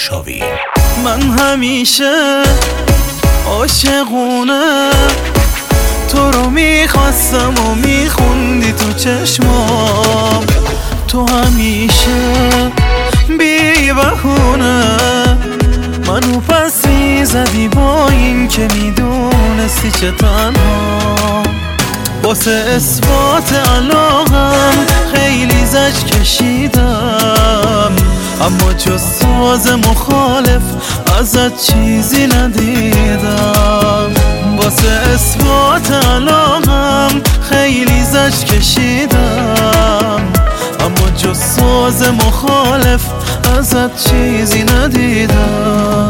آرشاوی. من همیشه عاشقونه تو رو میخواستم و میخوندی تو چشمام، تو همیشه بی بهونه منو پس میزدی با این که میدونستی چه تنها. واسه اثبات علاقم خیلی زج کشیدم، اما جز ساز مخالف ازت چیزی ندیدم. واسه اثبات علاقم خیلی زج کشیدم، اما جز ساز مخالف ازت چیزی ندیدم.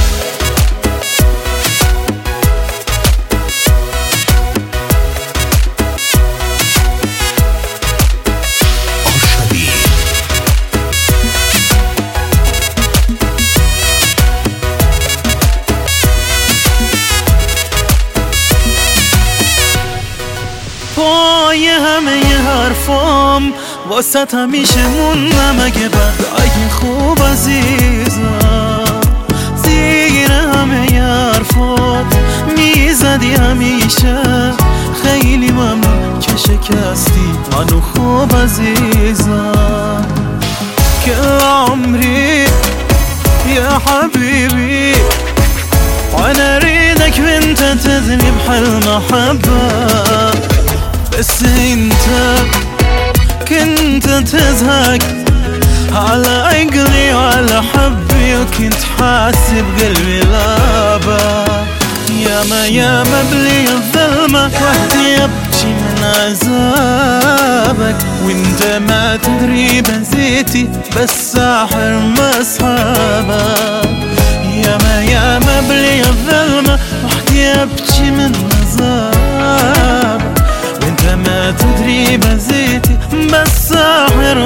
پای همه حرفام واسط همیشه موندم، اگه بد اگه خوب عزیزم. زیر همه حرفات میزدی همیشه، خیلی ممنون که شکستی منو خوب عزیزم. كل عمري يا حبيبي وانا اريدك وانت تدري بهالمحبة، بس انت كنت تزهق على عقلي وعلى حبي، وكنت حاسب قلبي لابا. ياما بلي الظلمة وحدي ابكي من عذابك، وانت ما تدري بزيتي بس ساحر مصحابك. ياما بلي الظلمة وحدي ابكي من عذابك، وانت ما تدري بزيتي بس ساحر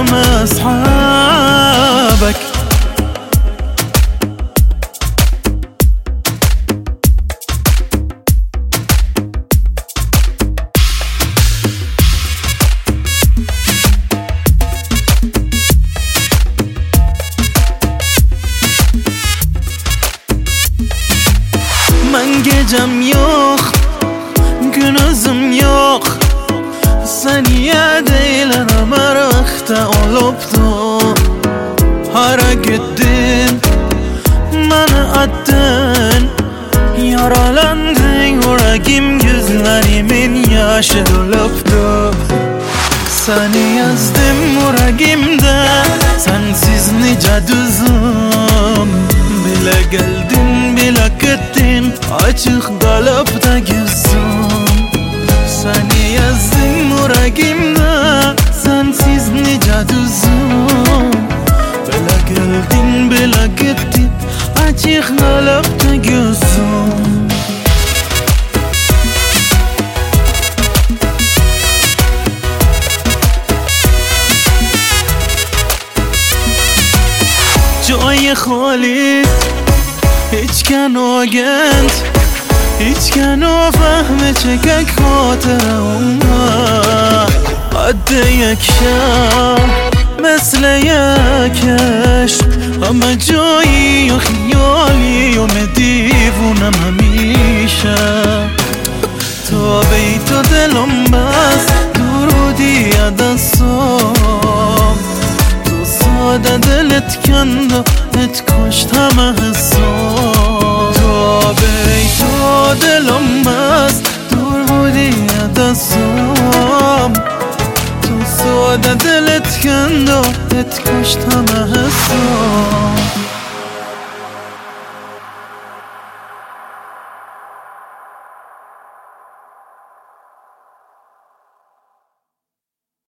مصحابك. Ben gecem yok, günüzüm yok, saniye değil aramakta olupdu. Hara gittin, bana attın, yaralandın yüreğim, gözlerimin yaşı dolupdu. Seni yazdım yüreğimde, sensiz nice düzüm. Bile geldin bile gittin, açık kalıp da gözüm. Seni yazdım yüreğimde, sensiz nice düzüm. Bile geldin bile gittin, açık kalıp da gözüm. جای خالی هیچ کنو گند، هیچ کنو فهمه چکک خاطر اومد. قد یک شب مثل یک عشق، همه جایی و خیالی و دیوونم همیشه. تا بیت و دلم بس درودی دستم، ساده دلت کند و ات کشت همه حسام. تا بیت و دلم بست دور بودی دستم، تو ساده دلت کند و ات کشت همه حسام.